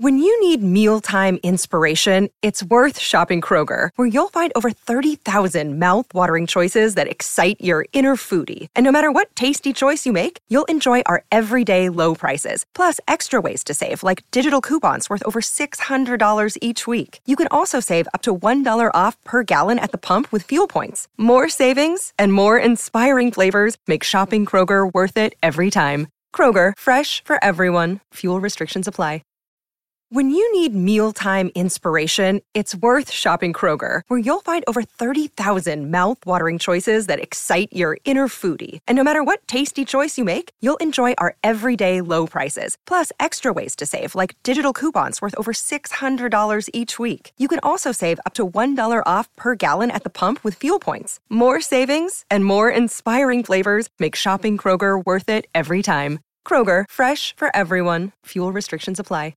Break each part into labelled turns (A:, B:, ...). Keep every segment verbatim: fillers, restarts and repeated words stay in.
A: When you need mealtime inspiration, it's worth shopping Kroger, where you'll find over thirty thousand mouth-watering choices that excite your inner foodie. And no matter what tasty choice you make, you'll enjoy our everyday low prices, plus extra ways to save, like digital coupons worth over six hundred dollars each week. You can also save up to one dollar off per gallon at the pump with fuel points. More savings and more inspiring flavors make shopping Kroger worth it every time. Kroger, fresh for everyone. Fuel restrictions apply. When you need mealtime inspiration, it's worth shopping Kroger, where you'll find over thirty thousand mouth-watering choices that excite your inner foodie. And no matter what tasty choice you make, you'll enjoy our everyday low prices, plus extra ways to save, like digital coupons worth over six hundred dollars each week. You can also save up to one dollar off per gallon at the pump with fuel points. More savings and more inspiring flavors make shopping Kroger worth it every time. Kroger, fresh for everyone. Fuel restrictions apply.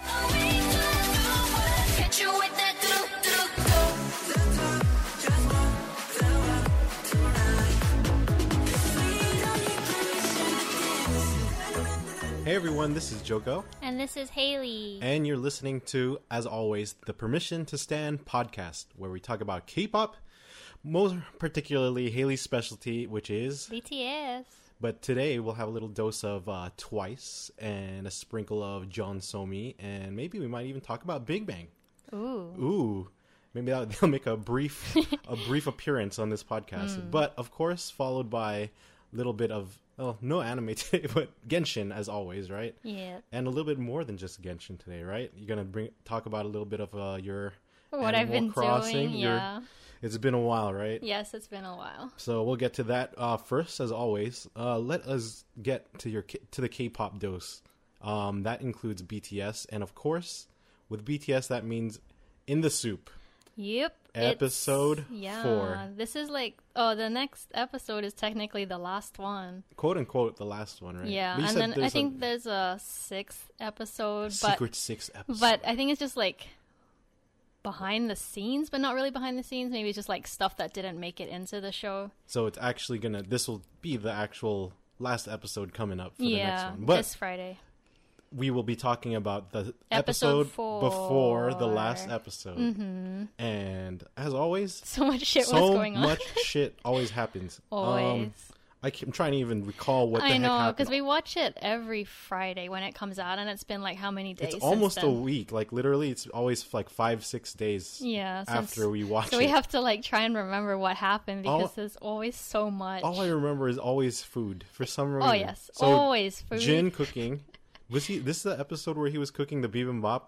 B: Hey everyone, this is Joko.
C: And this is Haley.
B: And you're listening to, as always, the Permission to Stand podcast, where we talk about K-pop, most particularly Haley's specialty, which is
C: B T S.
B: But today we'll have a little dose of uh, Twice and a sprinkle of John Somi, and maybe we might even talk about Big Bang.
C: Ooh.
B: Ooh. Maybe they'll, they'll make a brief a brief appearance on this podcast. Mm. But, of course, followed by a little bit of, oh, no anime today, but Genshin, as always, right?
C: Yeah.
B: And a little bit more than just Genshin today, right? You're going to bring talk about a little bit of uh, your
C: What
B: Animal
C: I've been
B: Crossing,
C: doing,
B: your,
C: yeah.
B: It's been a while, right?
C: Yes, it's been a while.
B: So we'll get to that uh, first, as always. Uh, let us get to your to the K-pop dose. Um, that includes B T S, and of course, with B T S, that means In the Soup.
C: Yep.
B: Episode
C: yeah,
B: four.
C: This is like, oh, the next episode is technically the last one.
B: Quote unquote, the last one, right?
C: Yeah, and then I think a, there's a sixth episode.
B: Secret
C: but,
B: sixth episode.
C: But I think it's just like behind the scenes, but not really behind the scenes. Maybe it's just like stuff that didn't make it into the show.
B: So it's actually gonna, this will be the actual last episode coming up for
C: yeah,
B: the next one. But
C: this Friday.
B: We will be talking about the
C: episode,
B: episode
C: four.
B: before the last episode.
C: Mm-hmm.
B: And as always,
C: so much shit
B: so
C: was going on.
B: So much shit always happens.
C: Always.
B: Um, I keep, I'm trying to even recall what the
C: I
B: heck
C: know,
B: happened.
C: I know, because we watch it every Friday when it comes out, and it's been like how many days?
B: It's almost
C: since then?
B: a week. Like literally, it's always like five, six days.
C: Yeah,
B: after we watch
C: so
B: it.
C: we have to like try and remember what happened because
B: all,
C: there's always so much.
B: All I remember is always food for some reason.
C: Oh yes,
B: so
C: always food.
B: Jin cooking. Was he? This is the episode where he was cooking the bibimbap.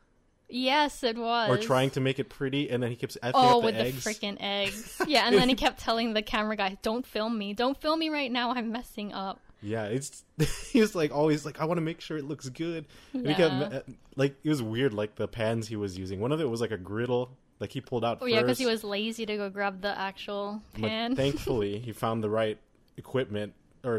C: Yes, it was.
B: Or trying to make it pretty, and then he keeps effing
C: oh,
B: up the
C: with
B: eggs.
C: the freaking eggs. Yeah, and then he kept telling the camera guy, "Don't film me, don't film me right now. I'm messing up."
B: Yeah, it's he was like always like, I want to make sure it looks good. And
C: yeah.
B: he kept, like it was weird, like the pans he was using. One of it was like a griddle, like he pulled out.
C: Oh
B: first.
C: yeah, because he was lazy to go grab the actual pan.
B: But thankfully, he found the right equipment, or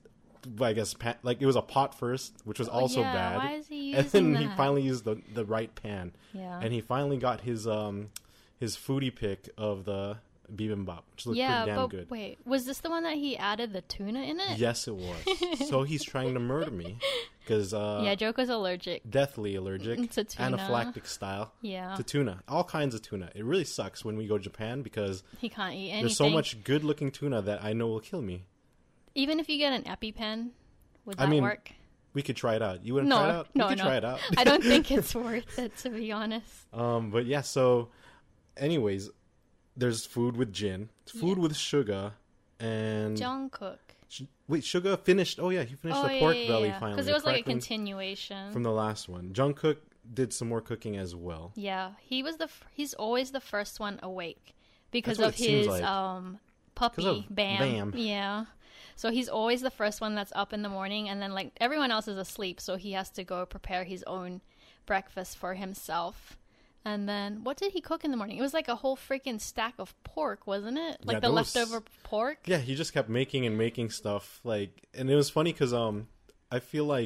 B: I guess pan, like it was a pot first, which was
C: oh,
B: also
C: yeah.
B: bad.
C: Why is he using
B: and then
C: that?
B: he finally used the the right pan.
C: Yeah.
B: And he finally got his um his foodie pick of the bibimbap, which looked
C: yeah,
B: pretty damn
C: but
B: good.
C: Wait, was this the one that he added the tuna in it?
B: Yes, it was. So he's trying to murder me because uh,
C: yeah, Joko's allergic,
B: deathly allergic,
C: to tuna.
B: anaphylactic style.
C: Yeah,
B: to tuna, all kinds of tuna. It really sucks when we go to Japan because
C: he can't eat anything.
B: There's so much good-looking tuna that I know will kill me.
C: Even if you get an EpiPen, would that
B: I mean,
C: work?
B: We could try it out. You want to
C: no,
B: try it out?
C: No,
B: we could
C: no.
B: try it out.
C: I don't think it's worth it, to be honest.
B: Um, but yeah, so anyways, there's food with Jin, food yeah. with Suga, and
C: Jungkook.
B: Sh- wait, Suga finished. Oh yeah, he finished
C: oh,
B: the
C: yeah,
B: pork
C: yeah,
B: belly
C: yeah.
B: finally.
C: Because it was like a continuation
B: from the last one. Jungkook did some more cooking as well.
C: Yeah, he was the. F- he's always the first one awake because
B: That's
C: of
B: what it
C: his
B: seems like.
C: um puppy
B: of
C: Bam.
B: Bam.
C: Yeah. So he's always the first one that's up in the morning, and then like everyone else is asleep, so he has to go prepare his own breakfast for himself. And then what did he cook in the morning? It was like a whole freaking stack of pork, wasn't it? Like
B: yeah,
C: the
B: was...
C: leftover pork.
B: Yeah, he just kept making and making stuff like, and it was funny because um, I feel like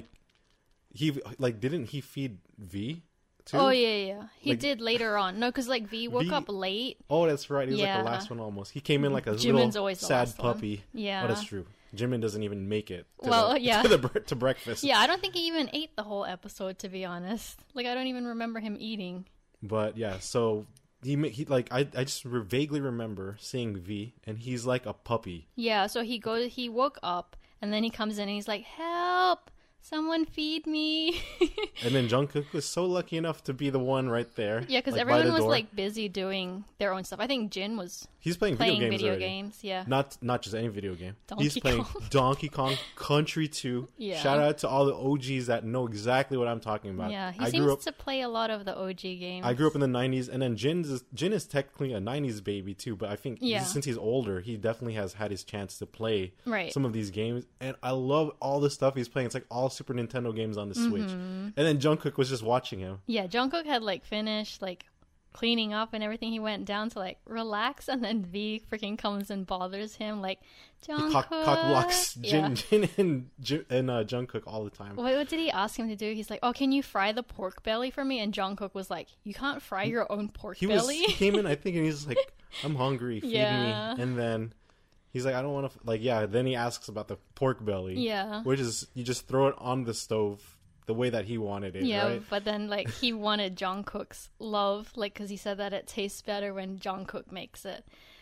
B: he like didn't he feed V? Too?
C: Oh yeah, yeah. He
B: like,
C: did later on. No, because like V woke
B: V...
C: up late.
B: Oh, that's right. He was
C: yeah.
B: like the last one almost. He came in like a
C: Jimin's
B: little
C: always the
B: sad
C: last
B: puppy.
C: One. Yeah.
B: Oh, that's true. Jimin doesn't even make it. To
C: Well,
B: the,
C: yeah.
B: to, the, bre- to breakfast.
C: Yeah, I don't think he even ate the whole episode, to be honest. Like, I don't even remember him eating.
B: But yeah, so he ma- he like I I just re- vaguely remember seeing V, and he's like a puppy.
C: Yeah, so he goes, he woke up, and then he comes in and he's like, "Help! Someone feed me!"
B: And then Jungkook was so lucky enough to be the one right there.
C: Yeah, because
B: like, by
C: everyone
B: the
C: was
B: door.
C: like busy doing their own stuff. I think Jin was
B: He's playing,
C: playing
B: video games
C: video
B: already.
C: games. Yeah.
B: Not not just any video game.
C: Donkey
B: He's playing
C: Kong.
B: Donkey Kong Country two.
C: Yeah.
B: Shout out to all the O Gs that know exactly what I'm talking about.
C: Yeah, he
B: I
C: seems
B: grew up
C: to play a lot of the O G games.
B: I grew up in the nineties, and then Jin is Jin is technically a nineties baby too. But I think
C: Yeah.
B: since he's older, he definitely has had his chance to play
C: Right.
B: some of these games. And I love all the stuff he's playing. It's like all Super Nintendo games on the Switch.
C: Mm-hmm.
B: And then Jungkook was just watching him.
C: Yeah, Jungkook had like finished like cleaning up and everything. He went down to like relax, and then V freaking comes and bothers him like,
B: He
C: Jungkook.
B: cock, cock blocks
C: Yeah.
B: Jin, Jin and Jin, and uh, Jungkook all the time.
C: What, what did he ask him to do? He's like, "Oh, can you fry the pork belly for me?" And Jungkook was like, "You can't fry your own pork
B: He was
C: belly."
B: he came in, I think, and he's like, "I'm hungry, feed
C: Yeah.
B: me." And then he's like, "I don't want to." Like, yeah. Then he asks about the pork belly.
C: Yeah.
B: Which is you just throw it on the stove the way that he wanted it.
C: Yeah,
B: Right?
C: but then like he wanted Jungkook's love, like because he said that it tastes better when Jungkook makes it.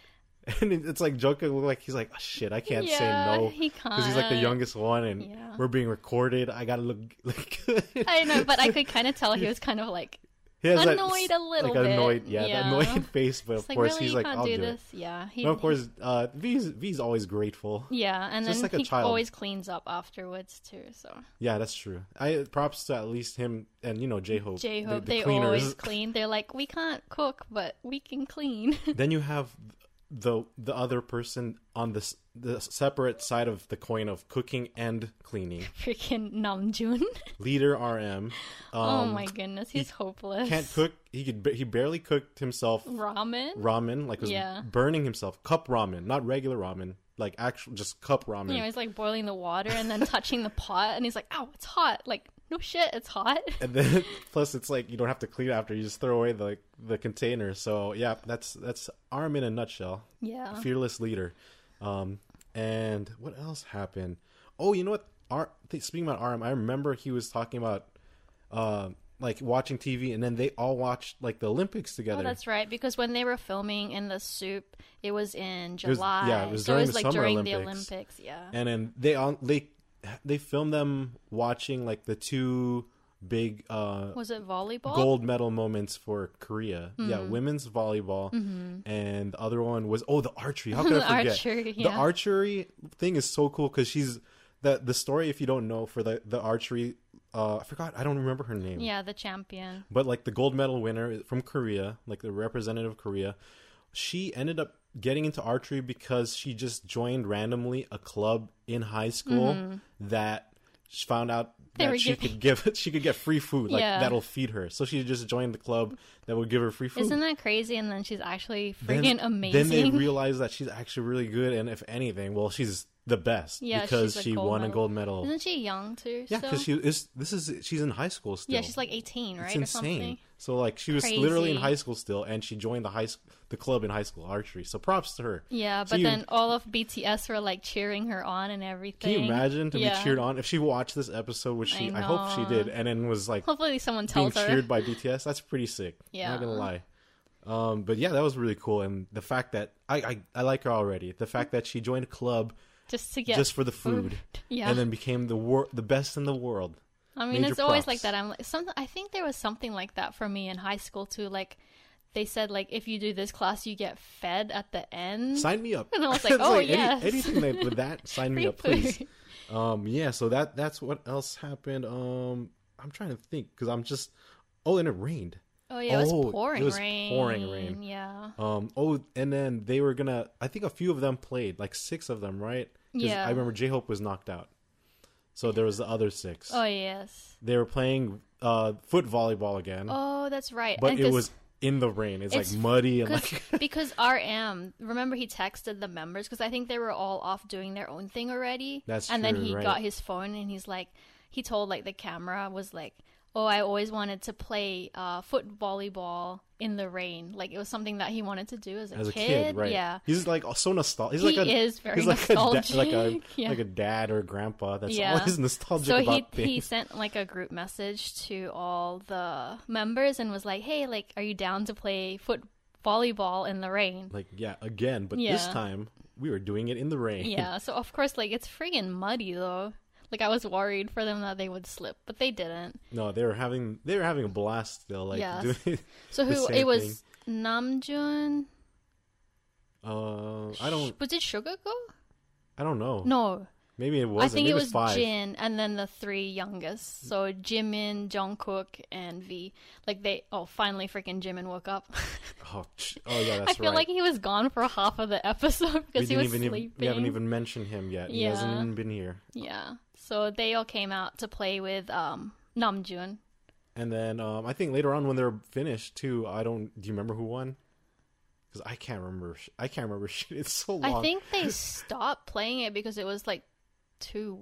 B: And it's like Jungkook look like he's like, oh, shit, I can't
C: Yeah,
B: say no
C: he
B: because he's like the
C: can't.
B: youngest one, and
C: Yeah.
B: we're being recorded. I gotta look like good.
C: I know, but I could kind of tell he was kind of like
B: He has that
C: annoyed
B: s-
C: a little
B: like
C: bit.
B: annoyed, yeah,
C: Yeah.
B: that annoyed face. But
C: it's
B: of
C: like,
B: course,
C: really,
B: he's
C: you
B: like,
C: can't
B: I'll
C: do
B: do
C: this.
B: it.
C: Yeah, he,
B: No, of course, uh, V's V's always grateful.
C: yeah, and
B: just
C: then
B: like a
C: he
B: child.
C: always cleans up afterwards too. So
B: Yeah, that's true. I props to at least him and you know J Hope.
C: J Hope,
B: the, the
C: they
B: cleaners.
C: always clean. They're like, we can't cook, but we can clean.
B: Then you have the the other person on this the separate side of the coin of cooking and cleaning.
C: Freaking Namjoon.
B: Leader R M. Um,
C: Oh my goodness, he's hopeless.
B: Can't cook. He could. ba- He barely cooked himself
C: Ramen.
B: ramen. Like was
C: Yeah.
B: burning himself. Cup ramen, not regular ramen. Like actual, just cup ramen.
C: You know, he's like boiling the water and then touching the pot, and he's like, "Ow, it's hot!" Like, no shit, it's hot.
B: And then plus it's like you don't have to clean after. You just throw away the like, the container. So yeah, that's that's Arm in a nutshell.
C: Yeah.
B: Fearless leader. Um, and what else happened? Oh, you know what? Ar- th- speaking about Arm, I remember he was talking about uh, like watching T V, and then they all watched like the Olympics together.
C: Oh, that's right. Because when they were filming in the soup, it was in
B: was-
C: July.
B: yeah, it was
C: so
B: during
C: it was
B: the
C: like
B: Summer
C: during
B: Olympics.
C: the Olympics. Yeah.
B: And then they on they they filmed them watching like the two big uh
C: Was it volleyball?
B: gold medal moments for Korea.
C: Mm-hmm.
B: Yeah, women's volleyball, and the other one was oh the archery. How could
C: The
B: I forget?
C: archery,
B: The
C: yeah.
B: archery thing is so cool because she's the the story. If you don't know, for the the archery, uh, I forgot. I don't remember her name.
C: Yeah, the champion.
B: But like the gold medal winner from Korea, like the representative of Korea, she ended up getting into archery because she just joined randomly a club in high school that she found out
C: Mm-hmm. They were
B: that she
C: giving-
B: could give she could get free food like
C: Yeah.
B: that'll feed her. So she just joined the club that would give her free food.
C: Isn't that crazy? And then she's actually
B: Then-
C: freaking amazing.
B: Then they realized that she's actually really good, and if anything, well, she's the best
C: Yeah,
B: because
C: she's a
B: she
C: gold
B: won a
C: medal.
B: gold medal.
C: Isn't she young too?
B: Yeah,
C: still?
B: because she is. This is she's in high school still.
C: Yeah, she's like eighteen, right?
B: It's
C: Or
B: insane.
C: something.
B: So like she was
C: Crazy.
B: literally in high school still, and she joined the high sc- the club in high school archery. So props to her.
C: Yeah,
B: So
C: but
B: you-
C: then all of B T S were like cheering her on and everything.
B: Can you imagine to
C: Yeah.
B: be cheered on if she watched this episode, which she
C: I
B: I, hope she
C: know.
B: did, and then was like
C: Hopefully, someone
B: being
C: tells her.
B: cheered by B T S. That's pretty sick.
C: Yeah.
B: Not gonna lie. Um, but yeah, that was really cool, and the fact that I I, I like her already. The fact that she joined a club
C: just to get
B: just for the food,
C: Yeah.
B: and then became the wor- the best in the world.
C: I mean,
B: Major
C: it's always
B: props.
C: like that. I'm like, some. I think there was something like that for me in high school too. Like, they said like if you do this class, you get fed at the end.
B: Sign me up.
C: And I was like,
B: It's
C: oh,
B: any-
C: yes.
B: anything that, with that, sign me
C: Free
B: up, please.
C: food.
B: Um, yeah. So that that's what else happened. Um, I'm trying to think because I'm just. Oh, and it rained.
C: Oh yeah, it
B: Oh,
C: was
B: it
C: pouring
B: was
C: rain.
B: pouring rain.
C: Yeah.
B: Um. Oh, and then they were gonna. I think a few of them played, like six of them, right? 'Cause
C: Yeah.
B: I remember J Hope was knocked out, so there was the other six.
C: Oh yes.
B: They were playing uh foot volleyball again,
C: Oh, that's right.
B: but
C: And
B: it
C: 'cause-
B: was in the rain. It's,
C: It's
B: like muddy and
C: Cause,
B: like.
C: because R M, remember he texted the members because I think they were all off doing their own thing already.
B: That's
C: and then
B: true,
C: he
B: right.
C: got his phone and he's like, he told like the camera was like, oh, I always wanted to play uh, foot volleyball in the rain. Like, it was something that he wanted to do as a
B: As a
C: kid.
B: kid, right?
C: Yeah.
B: He's like so nostalgic.
C: He
B: He's like a,
C: is very
B: he's like
C: nostalgic.
B: A da- like a
C: yeah.
B: like a dad or a grandpa that's
C: Yeah.
B: always nostalgic
C: So
B: about
C: he he
B: things.
C: sent like a group message to all the members and was like, "Hey, like, are you down to play foot volleyball in the rain?"
B: Like, yeah, again, but this
C: Yeah.
B: time we were doing it in the rain.
C: Yeah. So of course, like, it's friggin' muddy though. Like, I was worried for them that they would slip, but they didn't.
B: No, they were having they were having a blast still. Like,
C: Yes.
B: doing
C: So
B: the
C: who
B: same
C: it was?
B: thing.
C: Namjoon.
B: Uh, I don't
C: Was it Sugar go?
B: I don't know.
C: No,
B: Maybe it was.
C: I think
B: Maybe
C: it was
B: five.
C: Jin, and then the three youngest. So Jimin, Jungkook, and V. Like they. Oh, finally, freaking Jimin woke up.
B: Oh, ch- oh yeah, that's
C: I feel
B: right.
C: like he was gone for half of the episode
B: we
C: because he
B: didn't
C: was
B: even,
C: sleeping.
B: even we haven't even mentioned him yet. He hasn't
C: Yeah.
B: even been here.
C: Yeah. So they all came out to play with um, Namjoon.
B: And then um, I think later on when they're finished too, I don't. Do you remember who won? Because I can't remember. sh- I can't remember shit. It's so long.
C: I think they stopped playing it because it was like too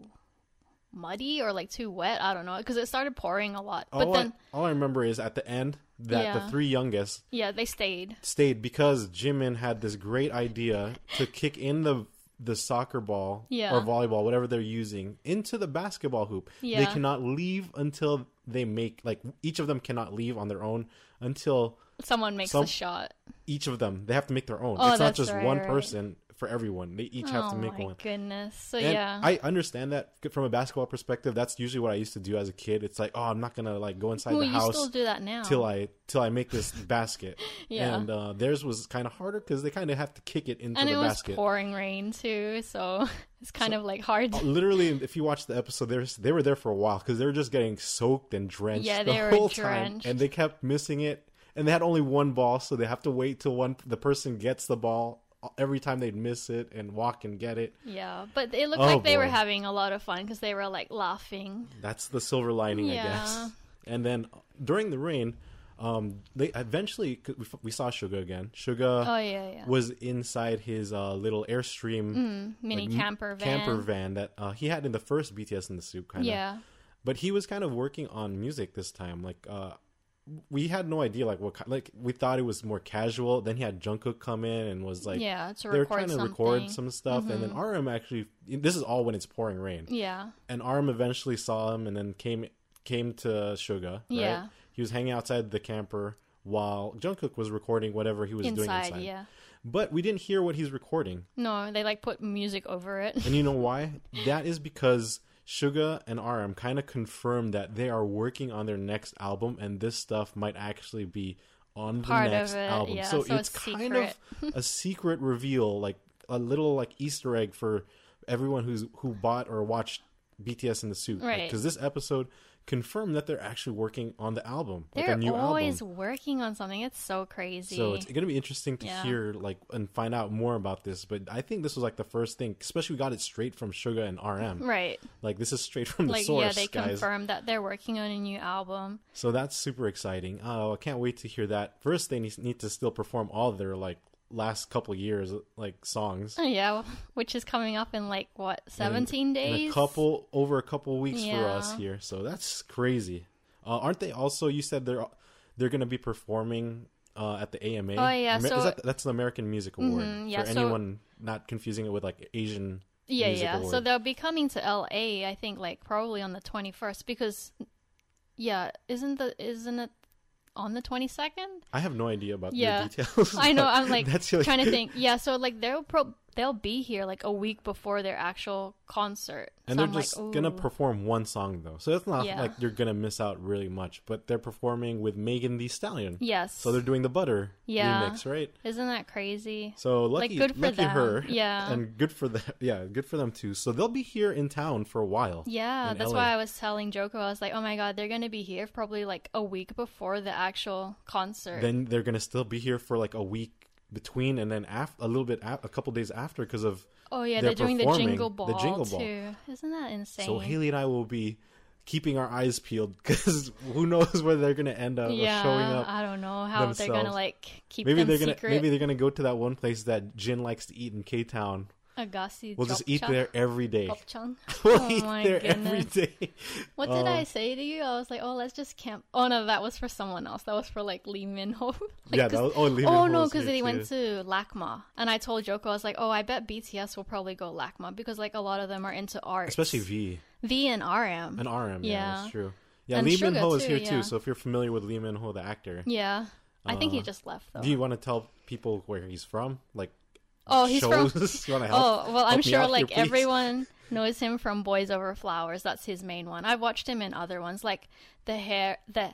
C: muddy or like too wet. I don't know because it started pouring a lot. But
B: all,
C: then,
B: I, all I remember is at the end that
C: Yeah.
B: the three youngest
C: yeah, they stayed.
B: stayed because Jimin had this great idea to kick in the the soccer ball
C: Yeah.
B: or volleyball, whatever they're using, into the basketball hoop. They
C: Yeah.
B: cannot leave until they make like each of them cannot leave on their own until
C: Someone makes
B: Some-
C: a shot.
B: each of them they have to make their own.
C: Oh,
B: it's not
C: that's
B: just
C: right,
B: one
C: right.
B: person for everyone. They each have
C: Oh
B: to make
C: my
B: one.
C: goodness. So
B: And
C: yeah.
B: I understand that from a basketball perspective. That's usually what I used to do as a kid. It's like, oh, I'm not gonna like go inside
C: well,
B: the
C: you
B: house
C: still do that now.
B: till I till I make this basket.
C: Yeah.
B: And uh, theirs was kind of harder because they kind of have to kick it into
C: and
B: the
C: it was
B: basket.
C: pouring rain too, so it's kind of like hard.
B: Uh, Literally, if you watch the episode, they were, they were there for a while because they were just getting soaked and drenched
C: Yeah,
B: the
C: they were
B: whole
C: drenched.
B: time, and they kept missing it. And they had only one ball, so they have to wait till one the person gets the ball every time they'd miss it and walk and get it.
C: Yeah, but it looked
B: Oh,
C: like they were
B: boy.
C: having a lot of fun because they were like laughing.
B: That's the silver lining, I
C: Yeah.
B: guess. And then during the rain, um, they eventually 'cause we, we saw Suga again. Suga
C: Oh yeah, yeah.
B: was inside his uh, little Airstream
C: Mm, mini
B: like,
C: camper van.
B: camper van that uh, he had in the first B T S in the Soup, kind of.
C: Yeah,
B: But he was kind of working on music this time. Like, uh, we had no idea, like what, ki- like we thought it was more casual. Then he had Jungkook come in and was like,
C: yeah. To
B: they were
C: record
B: trying to
C: something.
B: record some stuff, and then R M actually. This is all when it's pouring rain.
C: Yeah,
B: And Arm eventually saw him and then came came to Suga. Right?
C: Yeah.
B: He was hanging outside the camper while Jungkook was recording whatever he was doing
C: inside.
B: inside.
C: Yeah.
B: But we didn't hear what he's recording.
C: No, they like put music over it.
B: And you know why? That is because Suga and R M kind of confirmed that they are working on their next album, and this stuff might actually be on the
C: Part of
B: next
C: it,
B: album.
C: yeah,
B: so,
C: so
B: it's
C: it's
B: kind
C: secret.
B: of a secret reveal, like a little like Easter egg for everyone who's who bought or watched B T S in the Soup.
C: Right.
B: Because this episode confirmed that they're actually working on the album, like
C: They're
B: a new
C: always
B: album.
C: working on something. It's so crazy.
B: So it's going to be interesting to
C: Yeah.
B: hear like and find out more about this. But I think this was like the first thing, especially we got it straight from Suga and R M.
C: right.
B: Like this is straight from the
C: Like
B: source,
C: yeah, they
B: guys.
C: confirmed that they're working on a new album.
B: So that's super exciting. Oh, I can't wait to hear that. First, they need, need to still perform all their like last couple years like songs.
C: Oh, yeah, which is coming up in like what seventeen
B: in,
C: days.
B: In a couple over a couple weeks for
C: Yeah.
B: us here. So that's crazy. Uh, aren't they also? You said they're they're going to be performing uh, at the A M A.
C: Oh, yeah,
B: Amer-
C: so-
B: is that, that's the American Music Award.
C: Mhm, yeah,
B: for
C: so-
B: anyone not confusing it with like Asian.
C: Yeah,
B: Music
C: yeah.
B: Award.
C: So they'll be coming to L A. I think like probably on the twenty first because, yeah, isn't the isn't it on the twenty second?
B: I have no idea about
C: Yeah.
B: the details.
C: I know.
B: but
C: I'm like
B: that's the-
C: trying to think. Yeah, so like they'll pro- they'll be here like a week before their actual concert,
B: And
C: so
B: they're
C: I'm
B: just
C: like,
B: gonna
C: ooh.
B: perform one song though, so it's not
C: Yeah.
B: like you're gonna miss out really much. But they're performing with Megan Thee Stallion,
C: Yes.
B: so they're doing the Butter
C: Yeah.
B: remix, right?
C: Isn't that crazy?
B: So lucky,
C: good for
B: lucky
C: them.
B: her,
C: Yeah.
B: and good for the yeah, good for them too. So they'll be here in town for a while.
C: Yeah,
B: in
C: that's
B: L A.
C: why I was telling Joko. I was like, oh my god, they're gonna be here probably like a week before the actual concert.
B: Then they're gonna still be here for like a week between, and then af- a little bit af- a couple days after because of
C: oh yeah,
B: they're
C: they're, doing the
B: performing
C: jingle ball
B: the Jingle Ball.
C: too. Isn't that insane?
B: So Haley and I will be keeping our eyes peeled because who knows where they're gonna end up
C: yeah,
B: showing up.
C: I don't know how they're gonna
B: themselves.
C: like keep
B: Maybe
C: them
B: they're gonna
C: secret.
B: maybe they're gonna go to that one place that Jin likes to eat in K Town
C: Agassi.
B: We'll just eat there every day.
C: Gopchang.
B: We'll
C: Oh
B: eat
C: my
B: there
C: goodness.
B: every day.
C: What did
B: Uh,
C: I say to you? I was like, oh, let's just camp. Oh no, that was for someone else. That was for like Lee Min Ho. Like,
B: yeah,
C: 'cause-
B: that was, oh, Lee
C: oh
B: Min-ho
C: no,
B: was
C: because
B: here
C: they
B: too.
C: went to LACMA, and I told Joko, I was like, oh, I bet B T S will probably go LACMA because like a lot of them are into art,
B: Especially V
C: V and R M.
B: and R M. Yeah,
C: Yeah.
B: that's true. Yeah,
C: And
B: Lee
C: Suga
B: Min Ho is
C: too,
B: here
C: yeah.
B: too. So if you're familiar with Lee Min Ho, the actor,
C: Yeah, I think he
B: Uh,
C: just left though.
B: do you want to tell people where he's from? Like,
C: oh, he's from.
B: shows? You want to help?
C: Oh well, I'm
B: help me
C: sure
B: out
C: like
B: here, please?
C: everyone knows him from Boys Over Flowers. That's his main one. I've watched him in other ones like the hair, the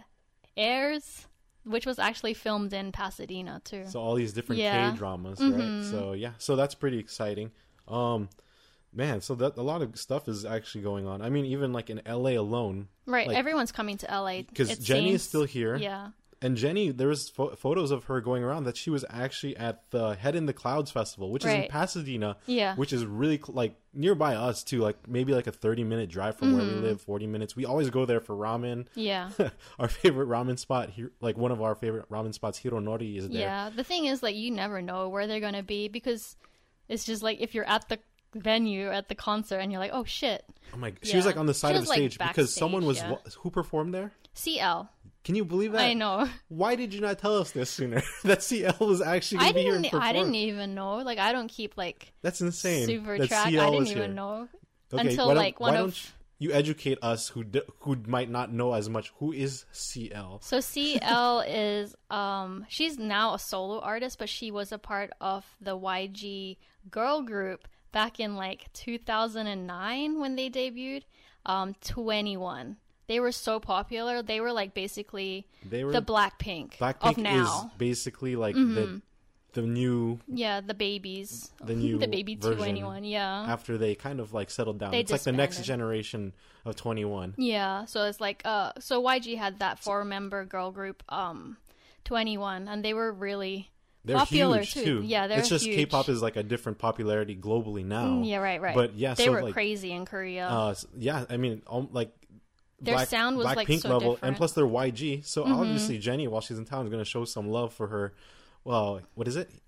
C: Heirs, which was actually filmed in Pasadena too.
B: So all these different
C: Yeah.
B: K dramas,
C: Mhm.
B: right? So yeah, so that's pretty exciting. Um, man, so that a lot of stuff is actually going on. I mean, even like in L A alone,
C: Right,
B: like-
C: everyone's coming to L A
B: because
C: it
B: Jenny is
C: seems.
B: still here.
C: Yeah,
B: And Jenny, there was pho- photos of her going around that she was actually at the Head in the Clouds festival, which is in
C: Right.
B: Pasadena,
C: yeah,
B: which is really cl- like nearby us too, like maybe like a thirty minute drive from where we
C: Mhm.
B: live, forty minutes. We always go there for ramen.
C: yeah,
B: Our favorite ramen spot here, like one of our favorite ramen spots, Hironori, is there.
C: yeah. The thing is, like, you never know where they're gonna be because it's just like if you're at the venue at the concert and you're like, oh shit,
B: Oh my! She was
C: Yeah.
B: like on the side
C: She
B: of
C: was,
B: the
C: like,
B: stage because someone was
C: backstage, yeah.
B: wh- who performed there.
C: C L.
B: Can you believe that?
C: I know.
B: Why did you not tell us this sooner? That C L was actually
C: I
B: going to be here and
C: didn't. I
B: perform.
C: didn't even know. Like, I don't keep like
B: That's insane.
C: super
B: that
C: track.
B: C L
C: I didn't
B: was
C: even
B: here.
C: know
B: Okay,
C: until
B: why don't-
C: like
B: why
C: one
B: don't
C: of.
B: you educate us who d- who might not know as much? Who is C L?
C: So C L is um she's now a solo artist, but she was a part of the Y G girl group back in like two thousand nine when they debuted. Um, twenty-one. They were so popular. They were like basically
B: They were
C: the Blackpink,
B: Blackpink
C: of now.
B: is basically like
C: Mhm.
B: the the new
C: Yeah, the babies.
B: the new
C: the baby
B: version
C: twenty-one. Yeah.
B: after they kind of like settled down.
C: They
B: It's like the next
C: disbanded.
B: generation of twenty-one.
C: Yeah, so it's like uh so Y G had that four member girl group um twenty-one and they were really
B: They're
C: popular
B: huge
C: too.
B: too.
C: Yeah, they're
B: It's just
C: huge.
B: K-pop is like a different popularity globally now.
C: Mm, yeah, right, right.
B: But yeah,
C: they
B: so
C: were
B: like
C: crazy in Korea.
B: uh s- yeah, I mean um, like
C: Their
B: Black,
C: sound was, like,
B: Blackpink
C: so
B: level,
C: different.
B: and plus they're Y G. So
C: Mhm.
B: obviously Jenny, while she's in town, is going to show some love for her. Well, what is it?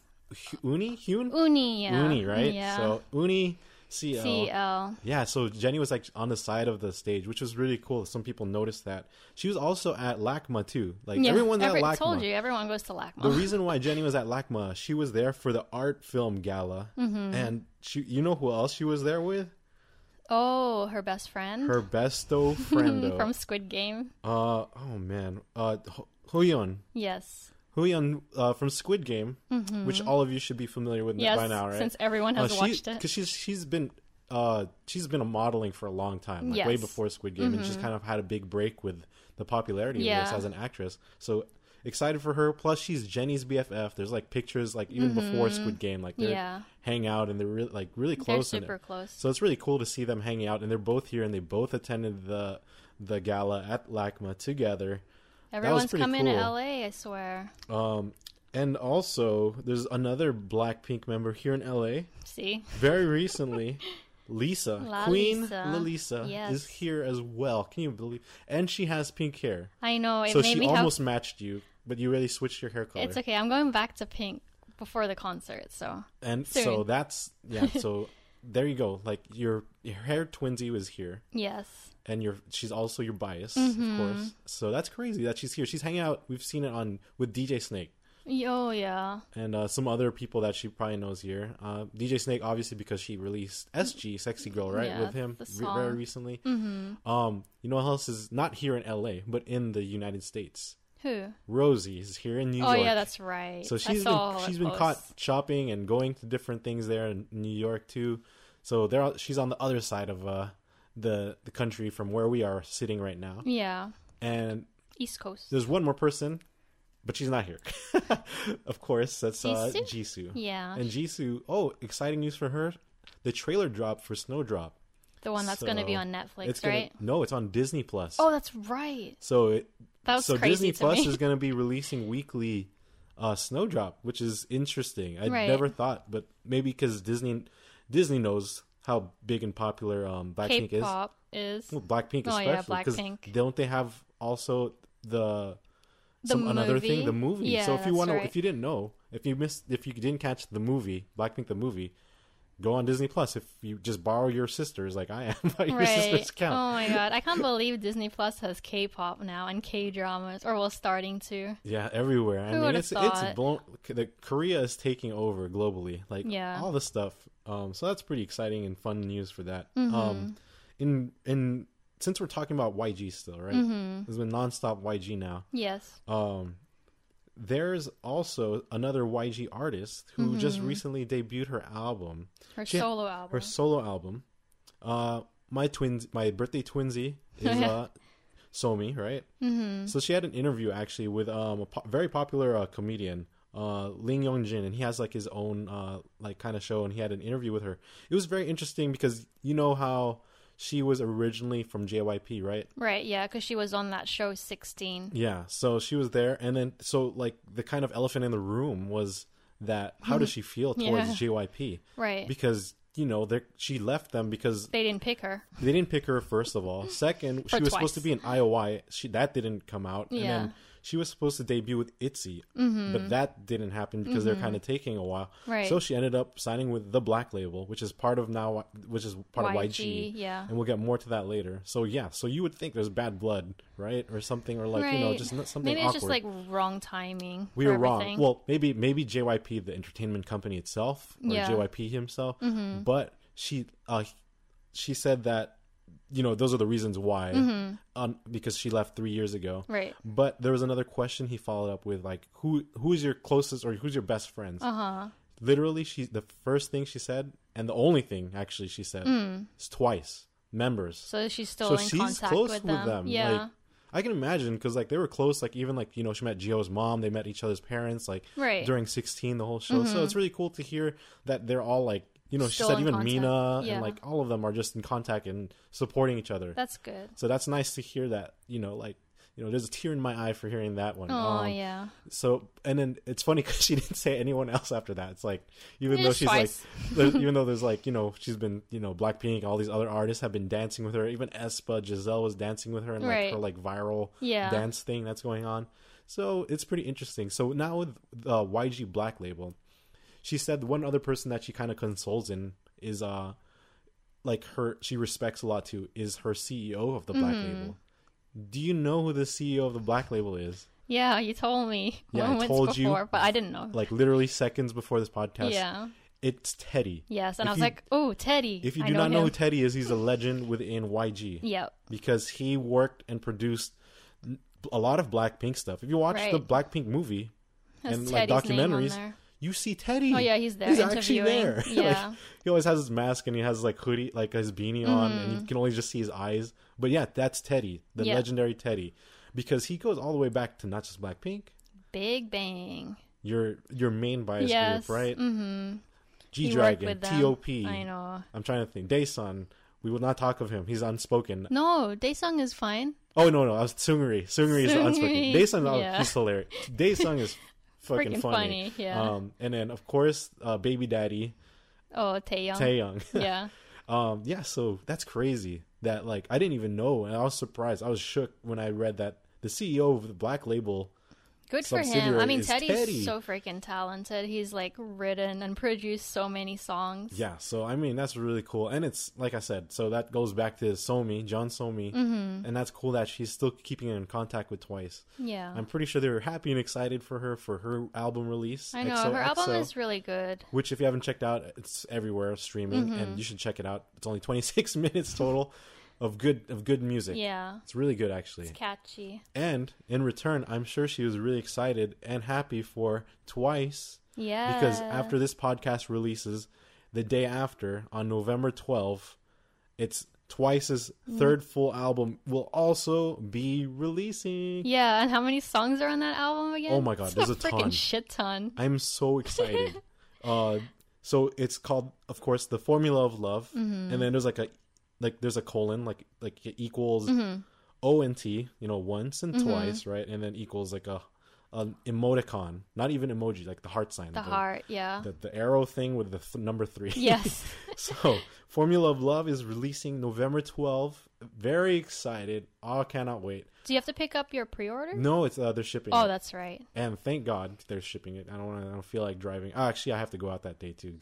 B: Hu- Uni, Hyun,
C: Uni, yeah.
B: Uni, right?
C: Yeah.
B: So Uni, C L.
C: C L.
B: Yeah, so Jenny was like on the side of the stage, which was really cool. Some people noticed that. She was also at LACMA too. Like
C: Yeah,
B: everyone's
C: every,
B: at LACMA.
C: told you, everyone goes to LACMA.
B: The reason why Jenny was at LACMA, she was there for the art film gala,
C: Mhm.
B: and she, you know who else she was there with?
C: Oh, her best friend?
B: Her besto friendo.
C: From Squid Game.
B: uh oh man, uh Ho- Hoyeon.
C: Yes.
B: Huyeon uh, from Squid Game,
C: Mhm.
B: which all of you should be familiar with
C: Yes,
B: by now, right?
C: since everyone has watched it.
B: Because she's she's been uh, she's been a modeling for a long time, like way
C: Yes.
B: before Squid Game, and she's
C: Mhm.
B: kind of had a big break with the popularity of
C: Yeah.
B: this as an actress. So excited for her. Plus, she's Jenny's B F F. There's like pictures like even before
C: Mhm.
B: Squid Game, like they
C: Yeah.
B: hang out and they're really like really
C: They're
B: close. in
C: super
B: it.
C: close.
B: So it's really cool to see them hanging out, and they're both here, and they both attended the the gala at LACMA together.
C: Everyone's
B: pretty
C: coming to
B: cool.
C: L A, I swear.
B: Um, and also, there's another Blackpink member here in L A.
C: See?
B: Very recently, Lisa,
C: La
B: Queen
C: Lisa.
B: Lalisa,
C: Yes.
B: is here as well. Can you believe? And she has pink hair.
C: I know. It
B: So
C: made
B: she
C: me
B: almost
C: have...
B: matched you, but you really switched your hair color.
C: It's okay. I'm going back to pink before the concert, so.
B: And
C: soon.
B: so that's, yeah, so there you go. Like, your, your hair twinsy was here.
C: Yes.
B: And your she's also your bias,
C: Mhm.
B: of course. So that's crazy that she's here. She's hanging out. We've seen it on with D J Snake.
C: Oh, yeah.
B: And uh, some other people that she probably knows here. Uh, D J Snake, obviously, because she released S G, Sexy Girl, right,
C: Yeah,
B: with him
C: the
B: re-
C: song.
B: very recently.
C: Mm-hmm.
B: Um, you know who else is not here in L A, but in the United States?
C: Who?
B: Rosie is here in New
C: Oh,
B: York.
C: yeah, that's right.
B: So
C: I
B: she's
C: saw all
B: been
C: her
B: she's been
C: posts.
B: caught shopping and going to different things there in New York too. So there, she's on the other side of uh, the the country from where we are sitting right now.
C: Yeah.
B: And
C: East Coast.
B: there's one more person, but she's not here. Of course, that's uh,
C: Jisoo?
B: Jisoo.
C: Yeah.
B: And Jisoo, oh, exciting news for her. The trailer dropped for Snowdrop.
C: The one that's going to be
B: So
C: on Netflix,
B: It's gonna,
C: right?
B: No, it's on Disney Plus.
C: Oh, that's right.
B: So it
C: That was
B: so
C: crazy
B: Disney
C: to
B: Plus
C: me.
B: is going to be releasing weekly uh, Snowdrop, which is interesting. I
C: Right.
B: never thought, but maybe because Disney Disney knows how big and popular um, Blackpink is.
C: K-pop is.
B: Well, Blackpink
C: Oh, yeah,
B: especially, because
C: Blackpink.
B: don't they have also the
C: The
B: some another thing,
C: movie?
B: the movie?
C: Yeah,
B: so if you
C: that's
B: want to,
C: right.
B: if you didn't know, if you missed, if you didn't catch the movie, Blackpink the movie, go on Disney Plus if you just borrow your sister's, like I am, by your
C: Right.
B: sister's account.
C: Oh my god, I can't believe Disney Plus has K-pop now and K-dramas, or well, starting to.
B: Yeah, everywhere. I
C: Who
B: mean,
C: would've
B: it's it's
C: thought?
B: blown. The Korea is taking over globally, like
C: Yeah.
B: all the stuff. Um, so that's pretty exciting and fun news for that.
C: Mm-hmm.
B: Um, in in since we're talking about Y G still, right?
C: Mm-hmm.
B: There's been nonstop Y G now.
C: Yes.
B: Um, there's also another Y G artist who just recently debuted her album,
C: Her
B: She-
C: solo album.
B: her solo album. Uh, my twins, my birthday twinsy is uh, Somi, right? Mm-hmm. So she had an interview actually with um a po- very popular uh, comedian, uh Ling Yongjin, and he has like his own uh like kind of show, and he had an interview with her. It was very interesting because you know how she was originally from J Y P, right?
C: Right, yeah, because she was on that show sixteen.
B: Yeah, so she was there, and then so like the kind of elephant in the room was that how does she feel towards
C: Yeah.
B: J Y P?
C: Right.
B: Because you know they she left them because
C: They didn't pick her.
B: they didn't pick her, first of all. Second, she
C: For
B: was
C: twice.
B: supposed to be in I O I. She that didn't come out, and
C: Yeah.
B: then she was supposed to debut with ITZY, but that didn't happen because they're kind of taking a while.
C: Right.
B: So she ended up signing with the Black Label, which is part of now, which is part of Y G.
C: yeah.
B: And we'll get more to that later. So yeah, so you would think there's bad blood, right, or something, or like you know,
C: Right.
B: just not something
C: Maybe it's
B: awkward.
C: just like wrong timing.
B: We
C: for
B: were wrong.
C: everything.
B: Well, maybe maybe J Y P, the entertainment company itself, or
C: Yeah.
B: J Y P himself. But she uh, she said that you know those are the reasons why, um, because she left three years ago.
C: Right.
B: But there was another question he followed up with, like who who's your closest or who's your best friends?
C: Uh huh.
B: Literally, she the first thing she said, and the only thing actually she said, is twice members.
C: So she's still
B: So
C: in
B: she's
C: contact
B: close
C: with
B: with
C: them.
B: them.
C: Yeah.
B: Like, I can imagine because like they were close. Like even like you know she met Gio's mom. They met each other's parents. Like
C: Right.
B: during sixteen, the whole show. So it's really cool to hear that they're all like you know she
C: Still
B: said
C: in
B: even
C: contact.
B: Mina
C: Yeah.
B: and like all of them are just in contact and supporting each other.
C: That's good.
B: So that's nice to hear that. You know like you know there's a tear in my eye for hearing that one.
C: Oh,
B: Um,
C: yeah.
B: So and then it's funny because she didn't say anyone else after that. It's like even
C: Yeah,
B: though
C: just
B: she's
C: twice.
B: like, there's- even though there's like you know she's been you know Blackpink, all these other artists have been dancing with her. Even Aespa, Giselle was dancing with her in like
C: Right.
B: her like viral
C: Yeah.
B: dance thing that's going on. So it's pretty interesting. So now with the Y G Black Label, she said one other person that she kind of consoles in is uh like her she respects a lot too is her C E O of the Black
C: Mm-hmm.
B: Label. Do you know who the C E O of the Black Label is?
C: Yeah, you told me
B: Yeah, I
C: moments
B: told you.
C: before, but I didn't know.
B: Like literally seconds before this podcast.
C: Yeah.
B: It's Teddy.
C: Yes, and
B: If
C: I was
B: you-
C: like, "Oh, Teddy."
B: If you
C: I
B: do
C: know
B: not know
C: him.
B: who Teddy is, he's a legend within Y G.
C: Yep.
B: Because he worked and produced a lot of Blackpink stuff. If you watch the
C: Right.
B: Blackpink movie
C: Has
B: and like
C: Teddy's name on
B: documentaries,
C: there.
B: you see Teddy.
C: Oh, yeah, he's there
B: He's actually
C: interviewing.
B: there.
C: Yeah.
B: Like, he always has his mask and he has like hoodie, like his beanie on, and you can only just see his eyes. But yeah, that's Teddy, the
C: Mm-hmm. Yeah.
B: legendary Teddy, because he goes all the way back to not just Blackpink,
C: Big Bang.
B: your your main bias
C: Yes.
B: group, right?
C: Mm-hmm.
B: G
C: He worked
B: Dragon,
C: with them.
B: T O P.
C: I know.
B: I'm trying to think. Daesun. We will not talk of him. He's unspoken.
C: No, Daesung is fine.
B: Oh no, no, I was Seungri. Seungri is the unspoken.
C: Seungri,
B: Daesung, oh,
C: yeah.
B: he's hilarious. Daesung is fucking
C: Freaking
B: funny.
C: funny, yeah.
B: Um, and then of course, uh, baby daddy
C: Oh, Taeyong.
B: Taeyong.
C: Yeah.
B: um, yeah. So that's crazy. That like I didn't even know, and I was surprised. I was shook when I read that the C E O of the Black Label.
C: Good for him.
B: Subsidiary
C: I mean,
B: is
C: Teddy's
B: Teddy.
C: so freaking talented. He's like written and produced so many songs.
B: Yeah, so I mean that's really cool, and it's like I said. So that goes back to Somi, John Somi, mm-hmm. and that's cool that she's still keeping in contact with Twice.
C: Yeah.
B: I'm pretty sure they were happy and excited for her for her album release.
C: I know.
B: X O
C: her album
B: X O,
C: is really good.
B: which if you haven't checked out, it's everywhere streaming,
C: Mm-hmm.
B: and you should check it out. It's only twenty-six minutes total of good of good music.
C: Yeah.
B: It's really good actually.
C: It's catchy.
B: And in return, I'm sure she was really excited and happy for Twice.
C: Yeah.
B: Because after this podcast releases, the day after, on November twelfth, it's Twice's
C: Mm.
B: third full album will also be releasing.
C: Yeah, and how many songs are on that album again?
B: Oh my God,
C: It's
B: there's a
C: freaking
B: ton.
C: shit ton.
B: I'm so excited. uh, so it's called, of course, The Formula of Love.
C: Mm-hmm.
B: And then there's like a, like there's a colon, like like it equals
C: Mm-hmm.
B: O and T, you know, once and twice, right? And then equals like a an emoticon, not even emoji, like the heart sign,
C: The heart, yeah.
B: the, the arrow thing with the th- number three.
C: Yes.
B: So Formula of Love is releasing November twelfth. Very excited. Oh, cannot wait.
C: Do you have to pick up your pre-order?
B: No, it's uh, they're shipping.
C: Oh,
B: it.
C: that's right.
B: And thank God they're shipping it. I don't want. I don't feel like driving. Oh, actually, I have to go out that day too. God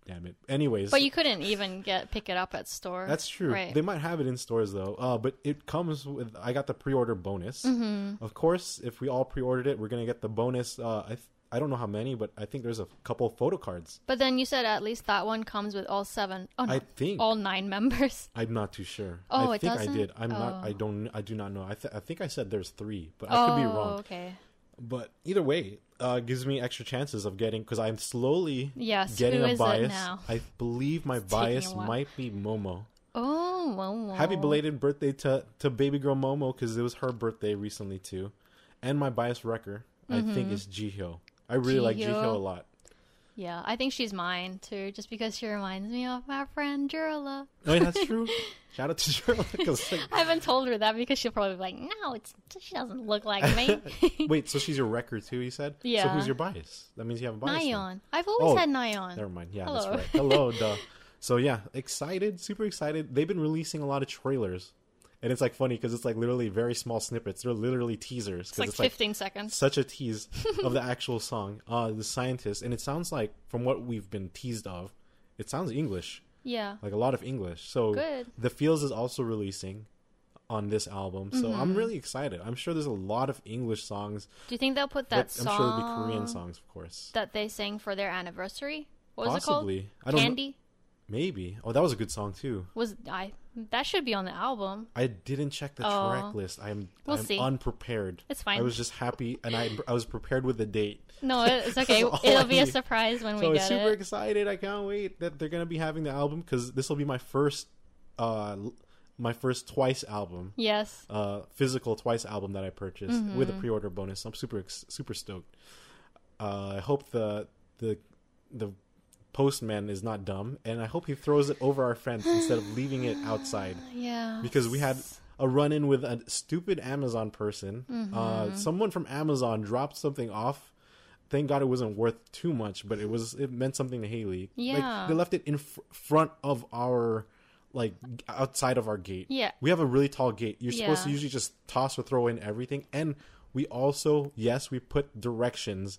B: damn it. Anyways,
C: But you couldn't even get pick it up at store.
B: that's true.
C: Right.
B: They might have it in stores though. Uh, but it comes with. I got the pre-order bonus. Mm-hmm. Of course, if we all pre-ordered it, we're gonna get the bonus. Uh, I th- I don't know how many, but I think there's a couple photo cards.
C: But then you said at least that one comes with all seven. Oh no,
B: I think
C: all nine members.
B: I'm not too sure.
C: Oh,
B: I
C: it
B: think
C: doesn't?
B: I did. I'm not.
C: Oh.
B: I don't. I do not know. I th- I think I said there's three, but I
C: oh,
B: could be wrong.
C: okay.
B: But either way, uh, gives me extra chances of getting because I'm slowly
C: Yes.
B: getting
C: who
B: a
C: is
B: bias.
C: it now?
B: I believe my
C: It's taking
B: bias
C: a while.
B: might be Momo.
C: Oh, well, well.
B: Happy belated birthday to to baby girl Momo because it was her birthday recently too, and my bias wrecker I think is Jihyo. I really like
C: Jihyo.
B: Jihyo a lot.
C: Yeah, I think she's mine too, just because she reminds me of my friend Jurla.
B: Oh, yeah, that's true. Shout out to Jihyo. 'Cause, like,
C: I haven't told her that because she'll probably be like, "No, it's she doesn't look like me."
B: wait, so she's your wrecker too? You said. So
C: Yeah.
B: who's your bias? That means you have a bias. then.
C: Nyan. I've always
B: Oh,
C: had Nyan.
B: Never mind. Yeah,
C: Hello.
B: that's right. Hello, duh. So yeah, excited, super excited. They've been releasing a lot of trailers, and it's like funny because it's like literally very small snippets. They're literally teasers
C: It's like
B: it's like
C: fifteen seconds.
B: such a tease of the actual song. Uh, the scientist, and it sounds like from what we've been teased of, it sounds English,
C: Yeah.
B: like a lot of English. So
C: Good.
B: The Feels is also releasing on this album, so
C: Mm-hmm.
B: I'm really excited. I'm sure there's a lot of English songs,
C: Do you think they'll put
B: but
C: that
B: I'm
C: song
B: sure there'll be Korean songs, of course.
C: that they sang for their anniversary? What was
B: Possibly.
C: it
B: I
C: called?
B: don't know.
C: Candy?
B: Maybe. Oh, that was a good song too.
C: Was I? That should be on the album.
B: I didn't check the
C: Oh.
B: track list. I'm
C: We'll
B: I'm
C: see.
B: unprepared.
C: It's fine.
B: I was just happy, and I I was prepared with the date.
C: No, it's okay.
B: That's all I
C: It'll be a
B: need.
C: surprise when
B: So
C: we
B: I'm
C: get
B: super
C: it.
B: excited. I can't wait that they're gonna be having the album because this will be my first, uh, l- my first Twice album,
C: Yes.
B: uh, physical Twice album that I purchased
C: Mm-hmm.
B: with a pre-order bonus. I'm super ex- super stoked. Uh, I hope the the the postman is not dumb, and I hope he throws it over our fence instead of leaving it outside.
C: Yeah.
B: Because we had a run-in with a stupid Amazon person.
C: Mm-hmm.
B: Uh, someone from Amazon dropped something off. Thank God it wasn't worth too much, but it was it meant something to Haley.
C: Yeah.
B: Like, they left it in fr- front of our, like, outside of our gate.
C: Yeah.
B: We have a really tall gate. You're supposed to
C: Yeah.
B: usually just toss or throw in everything. And we also, yes, we put directions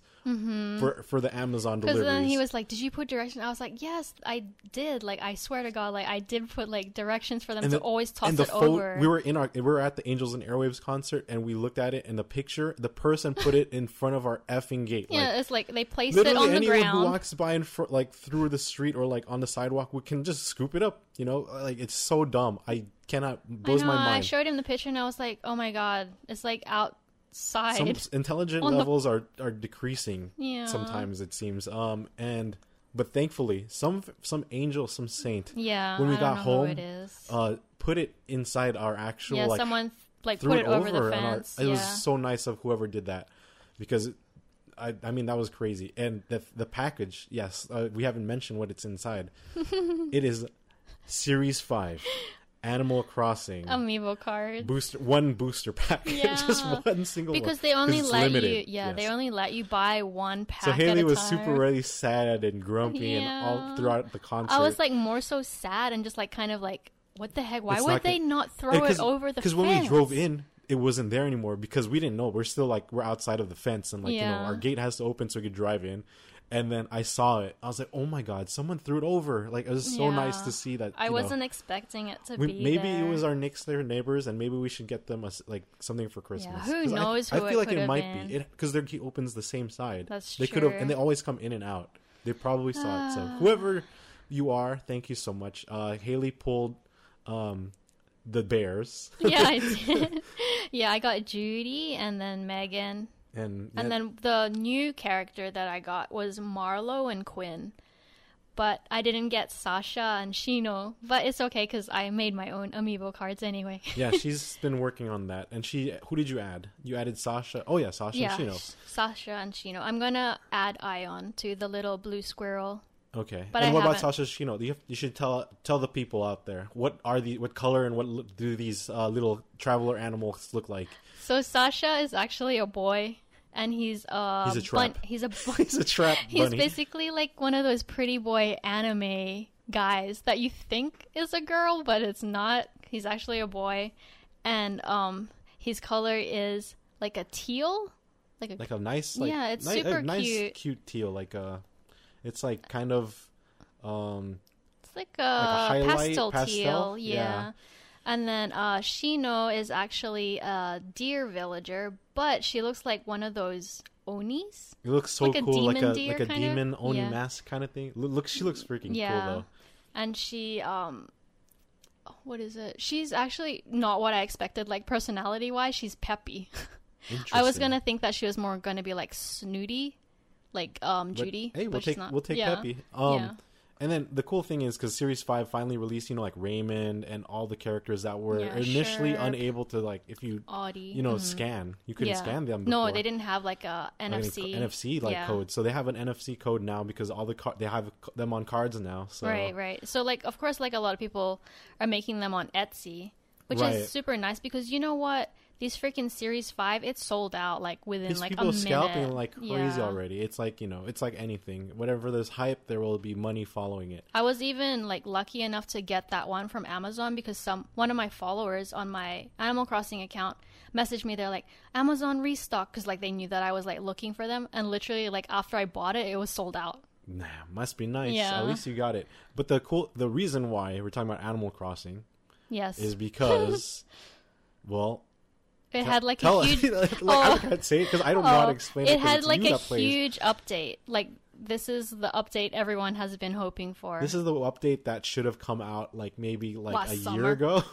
B: for for the Amazon
C: Because
B: deliveries.
C: then he was like, "Did you put directions?" I was like, "Yes, I did. Like, I swear to God, like I did put like directions for them to
B: then-
C: always toss
B: and the
C: it
B: pho-
C: over."
B: We were in our we were at the Angels and Airwaves concert, and we looked at it, and the picture, the person put it in front of our effing gate.
C: yeah,
B: Like,
C: it's like they placed it
B: literally
C: on the
B: anyone
C: ground.
B: who walks by in front, like through the street or like on the sidewalk, we can just scoop it up. You know, like it's so dumb. I cannot
C: I
B: blows
C: know.
B: my
C: I
B: mind.
C: showed him the picture, and I was like, "Oh my God, it's like outside."
B: Some s- intelligent
C: On the-
B: levels are are decreasing.
C: Yeah.
B: Sometimes it seems. Um, and but thankfully, some some angel, some saint,
C: Yeah,
B: when we
C: I
B: got
C: don't know
B: home,
C: who it is.
B: uh, put it inside our actual
C: yeah,
B: like
C: someone like
B: threw
C: put
B: it
C: it over,
B: over,
C: the
B: and our,
C: fence.
B: it
C: yeah.
B: was so nice of whoever did that, because it, I I mean that was crazy. And the the package, yes, uh, we haven't mentioned what it's inside. It is Series Five, Animal Crossing
C: Amiibo cards.
B: booster, one booster pack,
C: Yeah.
B: just one single.
C: Because
B: one.
C: they only
B: it's
C: let
B: limited.
C: you, yeah,
B: Yes.
C: they only let you buy one pack.
B: So
C: at
B: Haley
C: a
B: was
C: time.
B: super really sad and grumpy and all
C: Yeah.
B: throughout the concert.
C: I was like more so sad and just like kind of like, what the heck? Why
B: It's
C: would
B: not
C: they
B: gonna-
C: not throw it over the fence?
B: Because when we drove in, it wasn't there anymore because we didn't know. We're still like we're outside of the fence and like you know
C: Yeah.
B: our gate has to open so we could drive in. And then I saw it. I was like, "Oh my god, someone threw it over!" Like it was so
C: Yeah.
B: nice to see that.
C: I
B: you know,
C: wasn't expecting it to
B: we,
C: be
B: maybe
C: there.
B: it was our next door neighbors, and maybe we should get them a s like something for Christmas.
C: who
B: 'Cause I-
C: knows
B: I,
C: who
B: feel
C: it
B: like
C: could
B: it
C: have
B: might
C: been.
B: be because their gate opens the same side.
C: That's
B: they could have,
C: true.
B: and they always come in and out. They probably saw it. So whoever you are, thank you so much. Uh, Haley pulled um, the bears,
C: Yeah, I did. Yeah, I got Judy and then Megan.
B: and
C: And then the new character that I got was Marlo and Quinn. But I didn't get Sasha and Shino. But it's okay because I made my own amiibo cards anyway.
B: yeah, she's been working on that. And she, who did you add? You added Sasha. Oh yeah, Sasha
C: yeah,
B: and Shino.
C: Sh- Sasha and Shino. I'm going to add Ion to the little blue squirrel.
B: Okay.
C: But
B: and
C: I
B: what about
C: haven't.
B: Sasha Shino? You, have, you should tell tell the people out there what are the what color and what lo- do these uh, little traveler animals look like?
C: So Sasha is actually a boy. And he's a
B: He's a trap.
C: bun- he's a
B: He's a trap
C: He's
B: bunny.
C: basically like one of those pretty boy anime guys that you think is a girl, but it's not. He's actually a boy, and um, his color is like a teal, like a
B: like a nice, like,
C: Yeah, it's
B: ni-
C: super
B: a nice,
C: cute.
B: cute teal. Like uh, it's like kind of Um,
C: It's like a,
B: like a highlight
C: pastel,
B: pastel?
C: teal, yeah.
B: Yeah.
C: And then uh, Shino is actually a deer villager, but she looks like one of those onis.
B: It looks so
C: Like a
B: cool, like
C: demon
B: a
C: deer
B: like a
C: kind of?
B: demon Oni
C: Yeah.
B: mask kind of thing. Lo- Look, she looks freaking
C: Yeah.
B: cool though.
C: And she, um, what is it? She's actually not what I expected, like personality wise. She's peppy. I was
B: Interesting.
C: gonna think that she was more gonna be like snooty, like um
B: But,
C: Judy.
B: hey, we'll
C: but she's
B: take
C: not.
B: we'll take
C: yeah.
B: Peppy. Um,
C: Yeah.
B: And then the cool thing is because Series Five finally released, you know, like Raymond and all the characters that were
C: Yeah,
B: initially
C: Sherp.
B: unable to, like, if you
C: Audie.
B: you know
C: mhm.
B: scan, you couldn't
C: Yeah.
B: scan them.
C: No,
B: before.
C: they didn't have like a
B: Like
C: N F C.
B: an N F C like
C: Yeah.
B: code, so they have an N F C code now because all the car- they have them on cards now. So
C: Right, right. So like, of course, like a lot of people are making them on Etsy, which
B: Right.
C: is super nice because you know what? These freaking Series Five, it's sold out like within
B: These
C: like
B: people
C: a
B: are
C: minute.
B: scalping like crazy
C: Yeah.
B: already. It's like, you know, it's like anything. Whatever there's hype, there will be money following it.
C: I was even like lucky enough to get that one from Amazon because some one of my followers on my Animal Crossing account messaged me. They're like, Amazon restock, because like they knew that I was like looking for them, and literally like after I bought it, it was sold out.
B: Nah, must be nice.
C: Yeah.
B: At least you got it. But the cool, the reason why we're talking about Animal Crossing
C: Yes,
B: is because, well,
C: it had like
B: tell
C: a huge.
B: like,
C: Oh.
B: I can't say it because I don't know how to
C: Oh,
B: explain it.
C: it
B: 'cause
C: had
B: it's
C: like
B: you
C: a
B: that plays.
C: huge update. Like this is the update everyone has been hoping for.
B: This is the update that should have come out like maybe like
C: Last
B: a year
C: summer.
B: ago.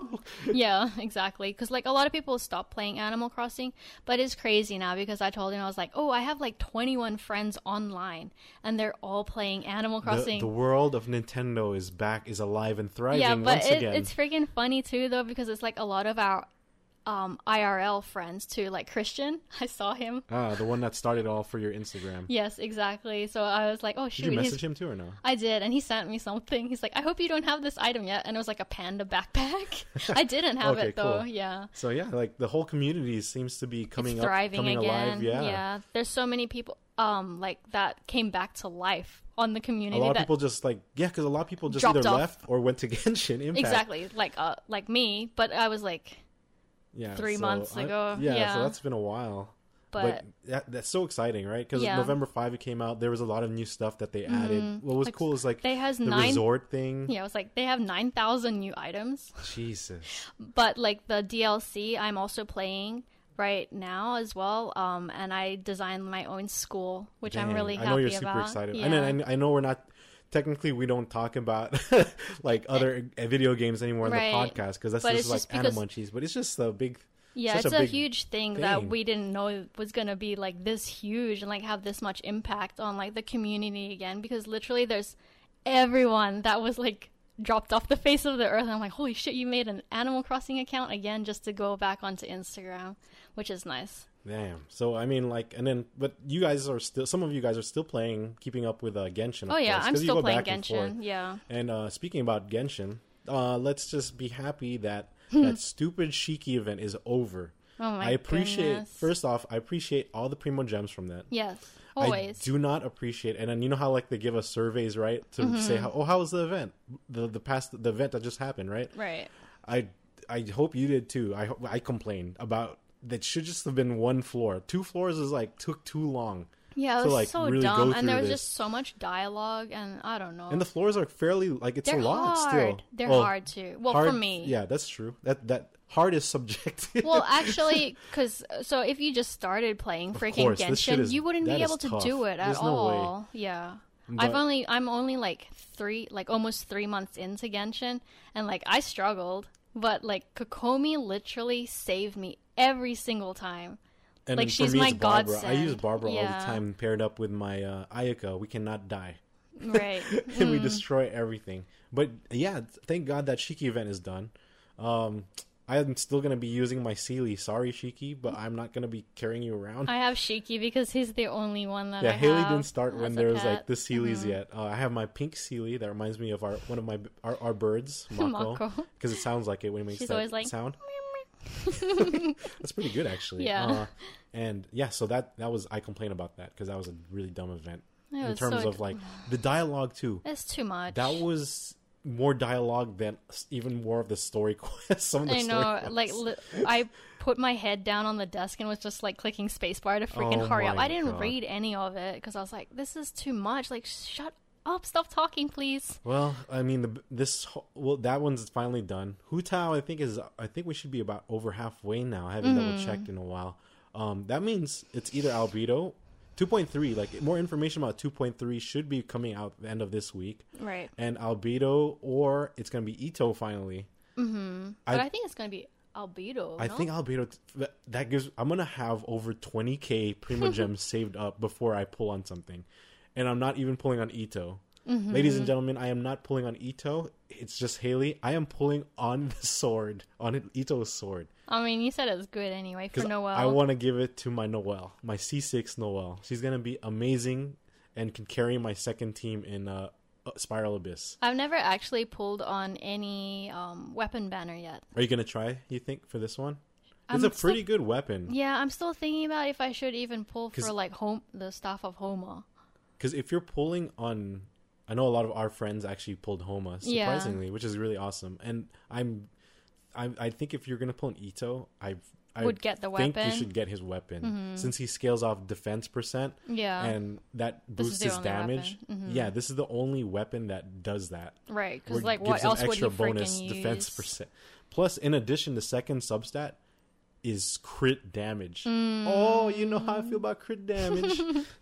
C: Yeah, exactly. Because like a lot of people stopped playing Animal Crossing, but it's crazy now because I told him I was like, oh, I have like twenty-one friends online, and they're all playing Animal
B: the,
C: Crossing.
B: the world of Nintendo is back, is alive and thriving
C: yeah, but
B: once
C: it,
B: again.
C: it's freaking funny too, though, because it's like a lot of our um, I R L friends too. Like Christian, I saw him.
B: Ah, the one that started all for your Instagram.
C: Yes, exactly. So I was like, oh
B: Did
C: shoot,
B: you
C: he's-
B: message him too or no?
C: I did, and he sent me something. He's like, I hope you don't have this item yet. And it was like a panda backpack. I didn't have
B: Okay,
C: it though.
B: cool.
C: Yeah.
B: So yeah, like the whole community seems to be coming
C: It's
B: up,
C: thriving
B: coming
C: again.
B: alive. Yeah.
C: There's so many people um like that came back to life on the
B: A
C: community.
B: lot of
C: that,
B: people just like yeah, because a lot of people just
C: Dropped
B: either
C: off.
B: left or went to Genshin Impact.
C: exactly like uh like me, but I was like,
B: Yeah,
C: three
B: so
C: months
B: I-
C: ago,
B: Yeah,
C: yeah.
B: so that's been a while.
C: but,
B: But that, that's so exciting, right? Because
C: Yeah.
B: November fifth it came out. There was a lot of new stuff that they added. What was
C: Like,
B: cool is like
C: they has
B: the
C: nine.
B: resort thing.
C: Yeah, it was like they have nine thousand new items,
B: Jesus.
C: but like the D L C, I'm also playing right now as well. Um, and I designed my own school, which I'm
B: Dang,
C: really happy
B: I know you're super
C: about.
B: excited.
C: Yeah.
B: And then I, I know we're not technically we don't talk about like other video games anymore in
C: Right.
B: the podcast because that's
C: But
B: just
C: it's
B: like
C: just because-
B: Animunchies. But it's just a big.
C: Yeah,
B: such
C: it's
B: a
C: a,
B: big
C: huge thing, that
B: thing.
C: we didn't know was gonna be like this huge and like have this much impact on like the community again. Because literally, there's everyone that was like dropped off the face of the earth. And I'm like, holy shit, you made an Animal Crossing account again just to go back onto Instagram, which is nice.
B: Damn. So I mean, like, and then, but you guys are still. Some of you guys are still playing, keeping up with uh, Genshin. Of
C: Oh yeah,
B: course,
C: I'm
B: 'cause you
C: still
B: go
C: playing
B: back and forth.
C: Genshin. Yeah.
B: And uh, speaking about Genshin, uh, let's just be happy that that stupid Shiki event is over.
C: Oh my
B: I appreciate.
C: goodness.
B: First off, I appreciate all the Primo Gems from that.
C: Yes, always.
B: I do not appreciate, and then you know how like they give us surveys, right, to
C: Mm-hmm.
B: say how oh how was the event, the the past the event that just happened, right?
C: Right.
B: I I hope you did too. I ho- I complained about that should just have been one floor. Two floors is like took too long.
C: Yeah, it
B: to,
C: was
B: like,
C: so
B: really go
C: dumb, and
B: through
C: there was
B: this.
C: just so much dialogue, and I don't know.
B: And the floors are fairly like it's
C: They're
B: a lot
C: hard.
B: still.
C: They're
B: Well,
C: hard too. Well,
B: hard-
C: for me.
B: Yeah, that's true. That that hard is subjective.
C: Well, actually, because so if you just started playing freaking
B: course, this shit
C: Genshin,
B: is-
C: you wouldn't
B: that
C: be
B: is
C: able to
B: tough.
C: do it at
B: There's no way.
C: all. Yeah.
B: But-
C: I've only I'm only like three like almost three months into Genshin, and like I struggled, but like Kokomi literally saved me every single time.
B: And
C: like,
B: for
C: she's
B: me,
C: my
B: it's Barbara. I
C: godsend.
B: use Barbara all
C: Yeah.
B: the time, paired up with my uh, Ayaka. We cannot die.
C: Right.
B: And we destroy everything. But yeah, thank God that Shiki event is done. Um, I'm still gonna be using my Sealy. Sorry, Shiki, but I'm not gonna be carrying you around.
C: I have Shiki because he's the only one that
B: yeah,
C: I
B: Haley
C: have
B: didn't start when
C: as a
B: there was
C: pet.
B: like the Sealies
C: Mhm.
B: yet. Uh, I have my pink Sealy that reminds me of our one of my our, our birds, Mako,
C: Mako.
B: because it sounds like it when it makes
C: She's
B: that
C: always like,
B: sound. That's pretty good actually.
C: Yeah.
B: Uh, and yeah, so that that was I complain about that because that was a really dumb event
C: It
B: in
C: was
B: terms
C: so-
B: of like the dialogue too.
C: It's too much.
B: That was more dialogue than s- even more of the story quest. Some of the
C: I
B: story
C: know,
B: quests.
C: like li- I put my head down on the desk and was just like clicking spacebar to freaking
B: Oh
C: hurry up.
B: my
C: I didn't
B: God.
C: read any of it because I was like, "This is too much." Like, shut Oh, stop talking, please.
B: Well, I mean, the this whole- well, that one's finally done. Hu Tao, I think is I think we should be about over halfway now. I haven't
C: Mm-hmm.
B: double checked in a while. Um, that means it's either Albedo, two point three. Like more information about two point three should be coming out at the end of this week,
C: Right.
B: and Albedo, or it's gonna be Ito finally.
C: Mm-hmm. But I, I think it's gonna be Albedo.
B: I
C: no?
B: think Albedo that, that gives. I'm gonna have over twenty k Primo Gems saved up before I pull on something, and I'm not even pulling on Ito.
C: Mm-hmm.
B: Ladies and gentlemen, I am not pulling on Ito. It's just Haley. I am pulling on the sword, on Ito's sword.
C: I mean, you said it was good anyway for
B: Because
C: Noelle.
B: I want to give it to my Noelle, my C six Noelle. She's going to be amazing and can carry my second team in uh, Spiral Abyss.
C: I've never actually pulled on any um, weapon banner yet.
B: Are you going to try, you think, for this one? It's
C: I'm
B: a pretty
C: still-
B: good weapon.
C: Yeah, I'm still thinking about if I should even pull
B: 'Cause-
C: for like home the Staff of Homa.
B: Because if you're pulling on... I know a lot of our friends actually pulled Homa,
C: Yeah.
B: surprisingly, which is really awesome. And I'm... I, I think if you're going to pull an Ito, I... I
C: Would get the
B: think you
C: weapon.
B: should get his weapon. Since he scales off defense percent,
C: Yeah.
B: and that
C: This is
B: boosts
C: the
B: his
C: only
B: damage.
C: weapon. Mhm.
B: Yeah, this is the only weapon that does that.
C: Right,
B: Where
C: because
B: it
C: like
B: gives
C: what
B: him
C: else would
B: extra
C: you
B: bonus
C: freaking
B: defense
C: use?
B: percent. Plus, in addition, the second substat is crit damage.
C: Mm.
B: Oh, you know how I feel about crit damage.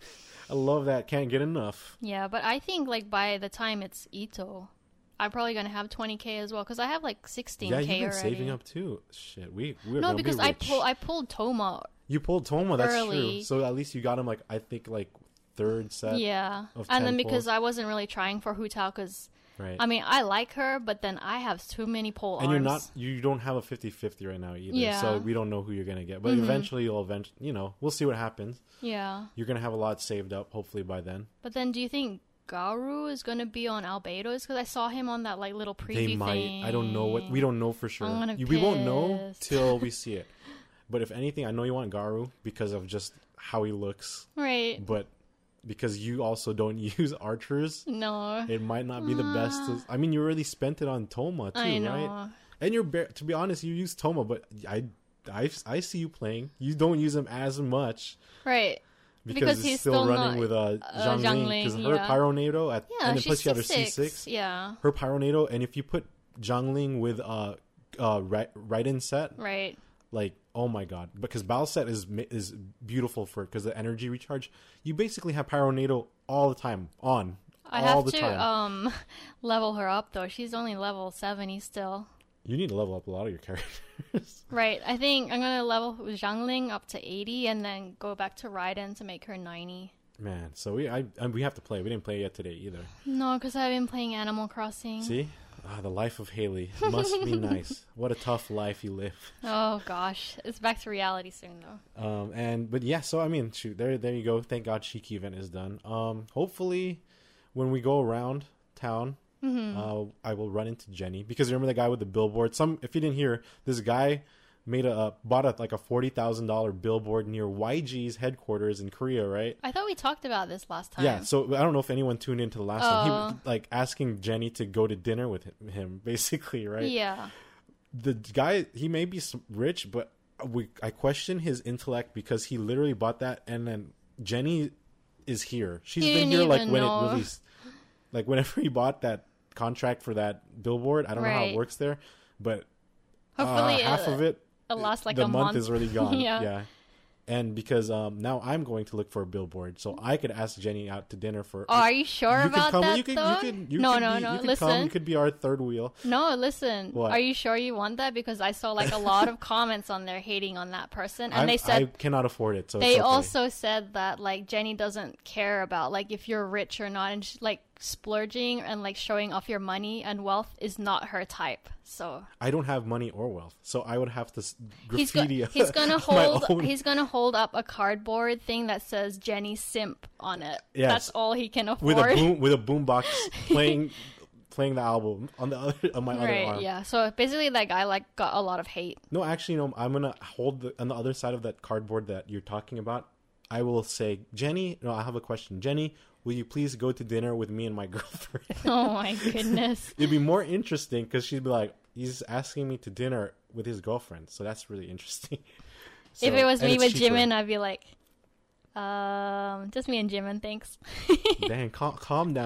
B: I love that. Can't get enough.
C: Yeah, but I think like by the time it's Ito, I'm probably gonna have twenty k as well because I have like sixteen k
B: Yeah, you've been
C: already.
B: saving up too. Shit, we we're
C: No,
B: gonna
C: because
B: be
C: I
B: rich.
C: pull I pulled Toma.
B: You pulled Toma. That's true.
C: early.
B: So at least you got him like I think like third set.
C: Yeah,
B: of
C: and then
B: ten
C: because
B: pulls.
C: I wasn't really trying for Hu Tao because
B: Right.
C: I mean I like her, but then I have too many pole
B: and
C: arms.
B: you're not you don't have a fifty-fifty right now either.
C: Yeah.
B: So we don't know who you're gonna get. But
C: Mhm.
B: eventually you'll eventually you know, we'll see what happens.
C: Yeah,
B: You're gonna have a lot saved up, hopefully by then.
C: but then do you think Garu is gonna be on Albedo's? Because I saw him on that like little preview
B: They might.
C: thing.
B: I don't know what we don't know for sure.
C: I'm gonna
B: You- we won't know
C: pissed.
B: till we see it. But if anything, I know you want Garu because of just how he looks.
C: Right?
B: But because you also don't use archers,
C: No,
B: it might not be the best. To, I mean, you already spent it on Toma too,
C: I know.
B: right? And you're bar- to be honest, you use Toma, but I, I, I see you playing. You don't use him as much
C: Right.
B: because,
C: Because
B: it's
C: he's
B: still,
C: still
B: running
C: not-
B: with uh,
C: uh,
B: Zhang
C: Zhang
B: Ling because
C: Ling,
B: her
C: yeah.
B: Pyronado at
C: Yeah,
B: and then
C: she's
B: plus you have her
C: C
B: C
C: six.
B: six.
C: Yeah.
B: Her Pyronado, and if you put Zhangling with uh uh right right in set,
C: Right.
B: like oh my god, because Battle set is ma- is beautiful for because the energy recharge. You basically have Pyronado all the time on
C: I
B: all
C: have
B: the
C: to
B: time.
C: um level her up though. She's only level seventy still.
B: You need to level up a lot of your characters.
C: Right. I think I'm gonna level Zhangling up to eighty and then go back to Raiden to make her ninety.
B: Man, so we I and we have to play. We didn't play yet today either.
C: No, because I've been playing Animal Crossing.
B: See, ah, the life of Haley must be nice. What a tough life you live.
C: Oh gosh, it's back to reality soon though.
B: Um, and but yeah, so I mean, shoot, there, there you go. Thank God, Shiki event is done. Um, hopefully, when we go around town,
C: Mm-hmm.
B: uh, I will run into Jenny because remember the guy with the billboard. Some, if you didn't hear, this guy made a uh, bought a like a forty thousand dollar billboard near Y G's headquarters in Korea, right?
C: I thought we talked about this last time.
B: Yeah, so I don't know if anyone tuned into the last one. He
C: Oh.
B: was like asking Jenny to go to dinner with him, him basically, right?
C: Yeah.
B: The guy, he may be s- rich, but we I question his intellect because he literally bought that, and then Jenny is here. She's
C: He
B: been
C: didn't
B: here like
C: even
B: when
C: know.
B: it released, like whenever he bought that contract for that billboard. I don't know how it
C: Right.
B: works there, but
C: Hopefully
B: uh, half
C: it,
B: of it,
C: it'll last like
B: the
C: a
B: month,
C: month.
B: is already gone.
C: Yeah.
B: yeah. And because um, now I'm going to look for a billboard, so I could ask Jenny out to dinner for.
C: Oh, are you sure
B: you could
C: about
B: come,
C: that
B: you could,
C: though?
B: You could, you
C: no,
B: could
C: no,
B: be,
C: no.
B: You could
C: Listen.
B: come. You could be our third wheel.
C: No, listen.
B: What?
C: Are you sure you want that? Because I saw like a lot of comments on there hating on that person, and
B: I'm-
C: they
B: I
C: said
B: cannot afford it. So
C: they
B: it's okay.
C: also said that like Jenny doesn't care about like if you're rich or not, and she, like splurging and like showing off your money and wealth is not her type. So
B: I don't have money or wealth, so I would have to s-
C: he's, go-
B: graffiti.
C: he's gonna
B: my
C: hold
B: own-
C: he's gonna hold up a cardboard thing that says Jenny Simp on it.
B: Yes.
C: That's all he can
B: with a
C: afford.
B: boom with a boombox playing playing the album on the other on my other
C: Right,
B: arm.
C: yeah. So basically, that guy like got a lot of hate.
B: No, actually, no. I'm gonna hold the, on the other side of that cardboard that you're talking about. I will say, Jenny. No, I have a question. Jenny, will you please go to dinner with me and my girlfriend?
C: Oh my goodness.
B: It'd be more interesting because she'd be like, he's asking me to dinner with his girlfriend, so that's really interesting. So,
C: If it was
B: and
C: me
B: it's
C: with
B: cheaper.
C: Jimin, I'd be like, um, just me and Jimin, thanks.
B: Dang, cal- calm down.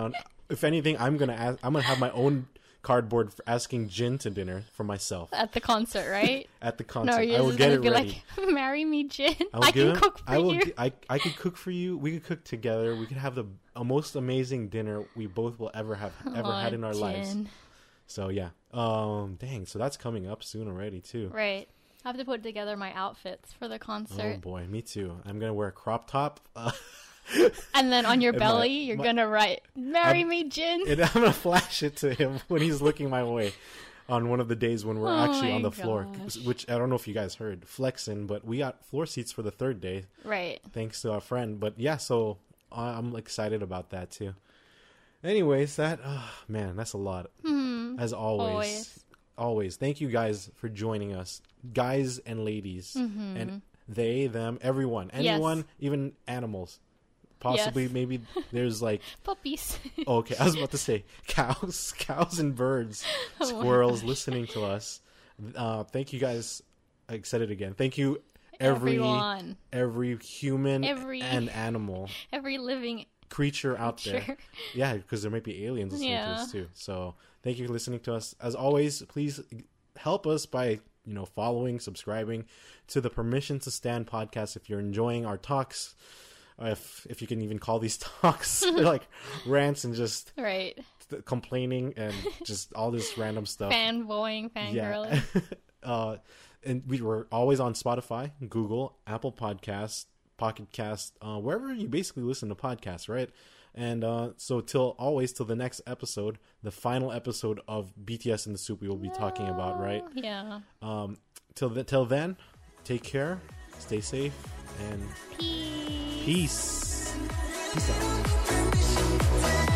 B: if anything, I'm gonna ask, I'm gonna have my own cardboard for asking Jin to dinner for myself
C: At the concert, right?
B: at the concert.
C: No, you're
B: I will
C: just
B: get
C: gonna
B: it
C: be
B: ready.
C: like, marry me, Jin.
B: I, will
C: I
B: give
C: can
B: him-
C: cook for
B: I will.
C: you.
B: gi- I I could cook for you. We could cook together. We could have the a most amazing dinner we both will ever have ever
C: Aw,
B: had in our lives.
C: Jin.
B: So yeah. Um. Dang. So that's coming up soon already too.
C: Right. I have to put together my outfits for the
B: Oh
C: concert.
B: boy, me too. I'm gonna wear a crop top. Uh,
C: And then on your
B: And my-
C: belly, you're
B: my-
C: gonna write, marry
B: I'm-
C: me, Jin.
B: and I'm gonna flash it to him when he's looking my way on one of the days when we're
C: Oh
B: actually
C: my
B: on the floor.
C: gosh.
B: Which I don't know if you guys heard flexing, but we got floor seats for the third day
C: Right.
B: thanks to our friend. But yeah, so uh, I'm excited about that too. Anyways, that oh, man, that's a lot.
C: Hmm.
B: As always,
C: Always.
B: always, thank you guys for joining us, guys and ladies,
C: Mm-hmm.
B: and they, them, everyone, anyone, even animals. Possibly,
C: Yes.
B: maybe there's like
C: Puppies.
B: okay, I was about to say cows, cows and birds,
C: Oh
B: squirrels listening to us. Uh, thank you guys. I said it again. Thank you, every
C: Everyone.
B: every human
C: Every-
B: and animal
C: Every living
B: creature out there.
C: creature.
B: Yeah, because there might be aliens listening to
C: Yeah.
B: us too. So thank you for listening to us. As always, please help us by you know following, subscribing to the Permission to Stand podcast if you're enjoying our talks. If if you can even call these talks, they're like rants and just
C: Right.
B: complaining and just all this random stuff.
C: Fanboying, fangirling.
B: Yeah. uh, and we were always on Spotify, Google, Apple Podcasts, Pocket Cast, uh, wherever you basically listen to podcasts, right? And uh, so till always till the next episode, the final episode of B T S in the Soup, we will be talking about, right?
C: Yeah.
B: Um, till the, till then, take care, stay safe, and
C: Peace.
B: peace. Peace out.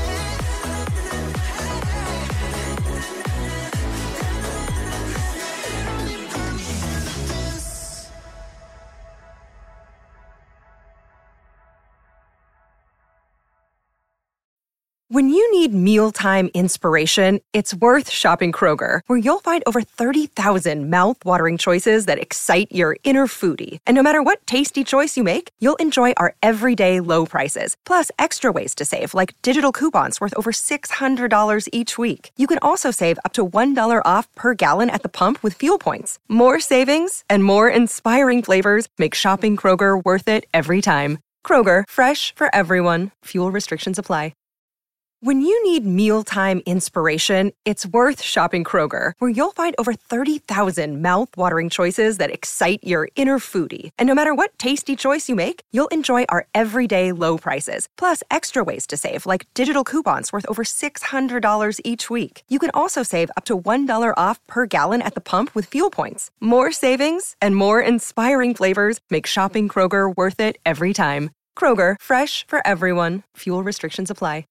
A: When you need mealtime inspiration, it's worth shopping Kroger, where you'll find over thirty thousand mouth-watering choices that excite your inner foodie. And no matter what tasty choice you make, you'll enjoy our everyday low prices, plus extra ways to save, like digital coupons worth over six hundred dollars each week. You can also save up to one dollar off per gallon at the pump with fuel points. More savings and more inspiring flavors make shopping Kroger worth it every time. Kroger, fresh for everyone. Fuel restrictions apply. When you need mealtime inspiration, it's worth shopping Kroger, where you'll find over thirty thousand mouth-watering choices that excite your inner foodie. And no matter what tasty choice you make, you'll enjoy our everyday low prices, plus extra ways to save, like digital coupons worth over six hundred dollars each week. You can also save up to one dollar off per gallon at the pump with fuel points. More savings and more inspiring flavors make shopping Kroger worth it every time. Kroger, fresh for everyone. Fuel restrictions apply.